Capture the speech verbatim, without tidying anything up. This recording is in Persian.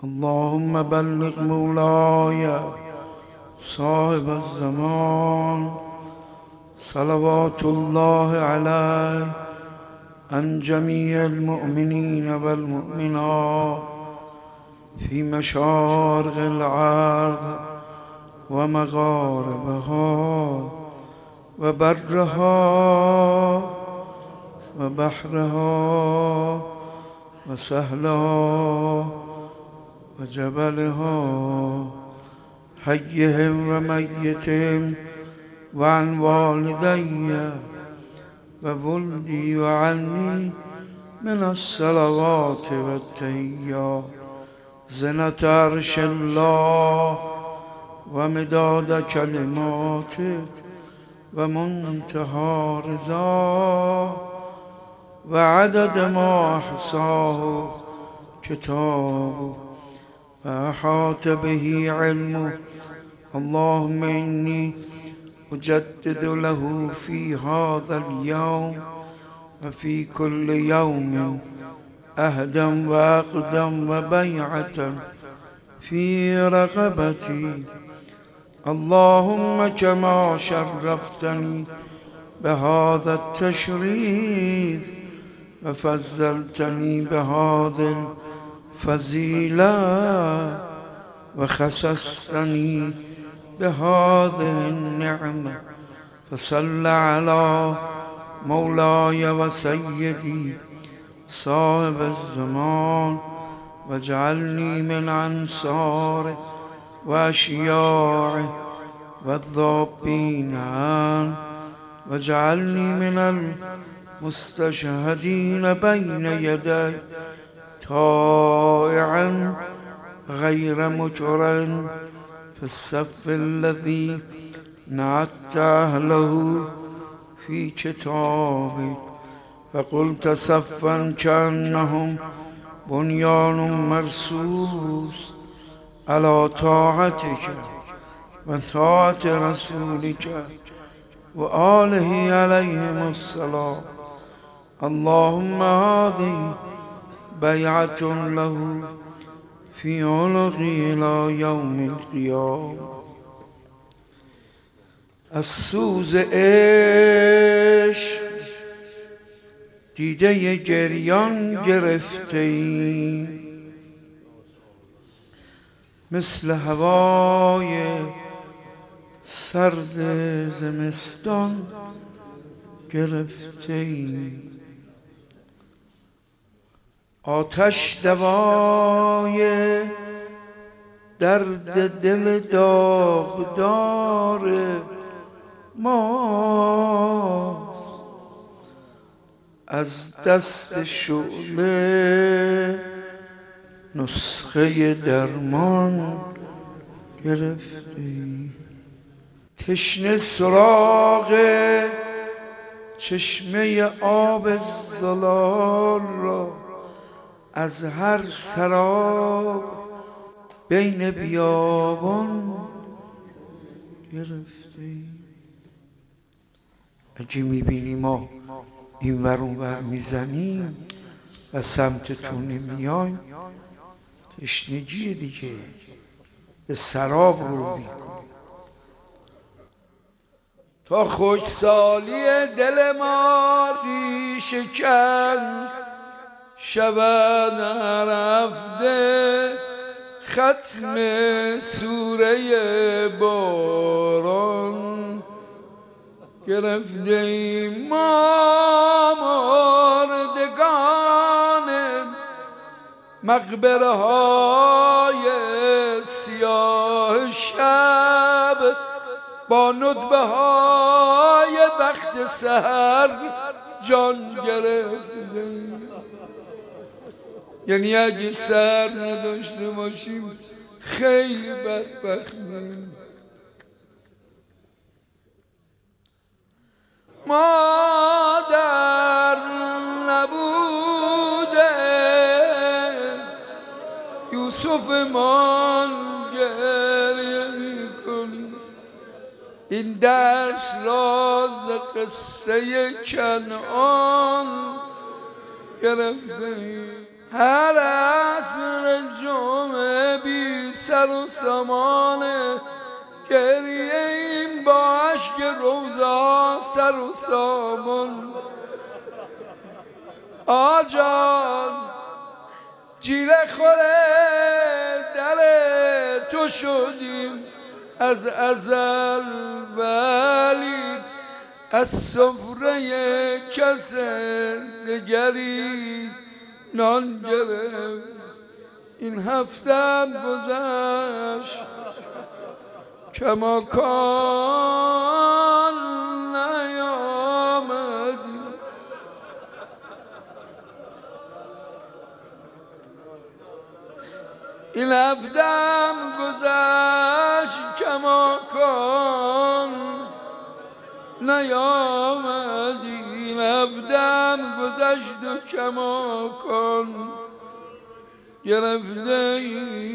اللهم بلغ مولاي صاحب الزمان صلوات الله عليه عن جميع المؤمنين والمؤمنات في مشارق الأرض ومغاربها وبرها وبحرها وسهلها وجبلها حيهم وميتهم وعن والدي وولدي وعني من الصلوات والتحيات زنة عرش الله ومداد كلماته ومنتهى رضاه وعدد ما أحصاه كتابه وأحاط به علمه. اللهم إني أجدد له في هذا اليوم وفي كل يوم أهدا وعقدا وبيعة في رقبتي. اللهم كما شرفتني بهذا التشريف وفضلتني بهذه الفضيلة وخصصتني بهذه النعمة فصل على مولاي وسيدي صاحب الزمان واجعلني من أنصاره وأشياعه والذابين عنه واجعلني من المستشهدين بين يدي طائعا غير مجرا في الصف الذي نعت أهله في كتابك فقلت صفا كأنهم بنيان مرصوص على طاعتك وطاعة رسولك وآله عليهم السلام. اللهم هذه بيعة له في عنقي إلى يوم القيامة. از سوز عشق دیده گریان گرفته ای مثل هوای سرد زمستان گرفته ای. آتش دوای درد دل داغدار ماست از دست شعله نسخه درمان گرفتی. تشنه سراغ چشمه آب زلال را از هر سراب بین بیابان گرفتی. اگه میبینی ما این ور اون ور میزنیم و سمت تو نمیایم تشنگی دیگه به سراب رو میکنی. تا خوشسالی دل ما ریشه کن شود رفته ختم سوره باران گرفته ایم ما مردگان مقبره های سیاه شب با ندبه های وقت سحر جان گرفته. یعنی اگه سر نداشته باشیم خیلی بدبختیم. مادر نبوده یوسف مان گریه میکنیم. این درس راز قصه کنعان گرفته. هر عصر جمعه سر و سامان گریه ایم با عشق روزا سر و سامان. آجان جیره خوره در تو شدیم از ازل، ولی از سفره کس دگری نان گرفت. این هفتم گذشت کماکان نیامدی. این هفتم گذشت کماکان نیامدی. این هفتم گذشت و کماکان گرفته ای